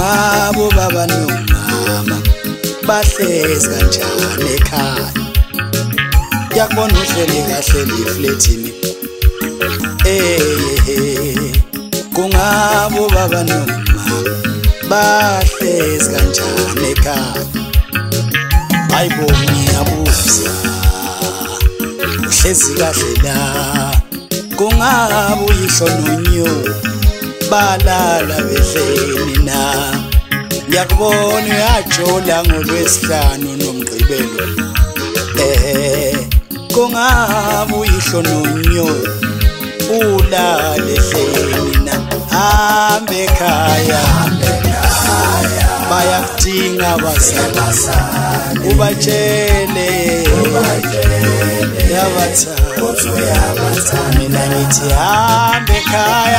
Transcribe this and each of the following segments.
kungabo baba nomama bahlezi kanjani ekhaya yakubona uhleli kahle lifletini kungabo baba nomama bahlezi kanjani ekhaya hayibo ngiyabuza uhlezi kahle la kungabo uyihlo nonyo balala behleni na ngiyakubona uyajola ngolwesihlanu nomgqibelo kungabo uyihlo nonyo ulale ehleni na hambe ekhaya bayakudinga abazali ubatshele yabatha mina ngithi hambe ekhaya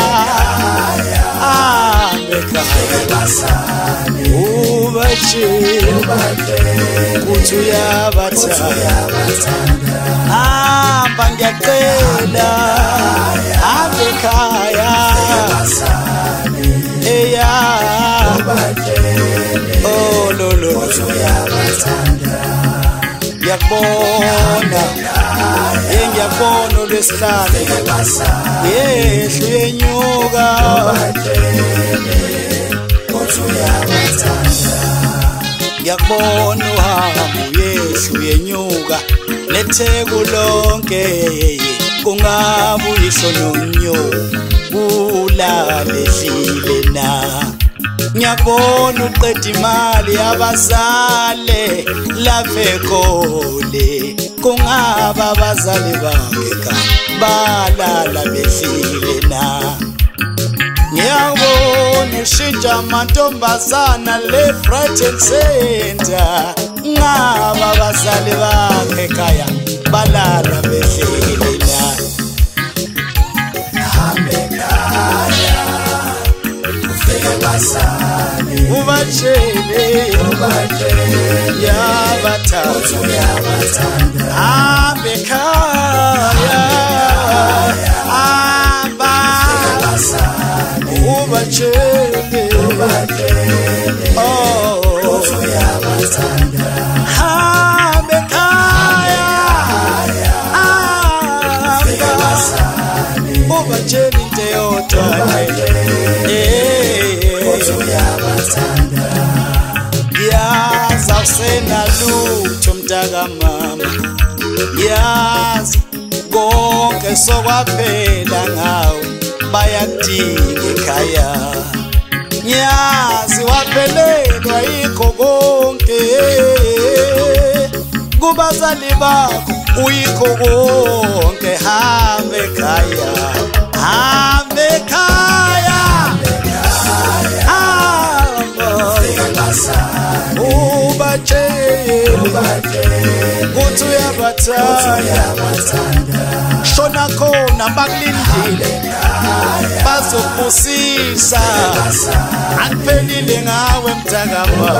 hambe ekhaya ubatshele kuthi uyabathanda hamba ngiyacela hambe ekhaya oh lolo ngiyakubona ngiyakubona olwesihlanu yehlu yenyuka ngiyakubona uhambo yehlu yenyuka letheku lonke kungabo uyihlo nonyo ulale ehlile na ngiyakubona uqeda imali yabazali lavekole kungaba abazali bakhe balala behlile na ngiyabona ushintsha amantombazana left right and center ngaba abazali bakhe ekhaya balala behlile na hambe ekhaya ubatshele yabathanda hambe ekhaya hamba ubatshele hambe ekhaya ubatshele into yodwa yazi awusenalutho mntaka mama yazi konke sokwaphela ngawe bayakudinga ekhaya yazi waphelelwa yikho konke kubazali bakho uyikho konke hambe ekhaya hambe ekhaya ubatshele kuthi uyabathanda shona khona bakulindile bazokubusisa akuphelile ngawe mntakama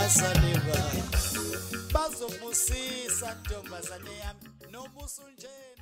bazobusisa ntombazane yami nobusu nje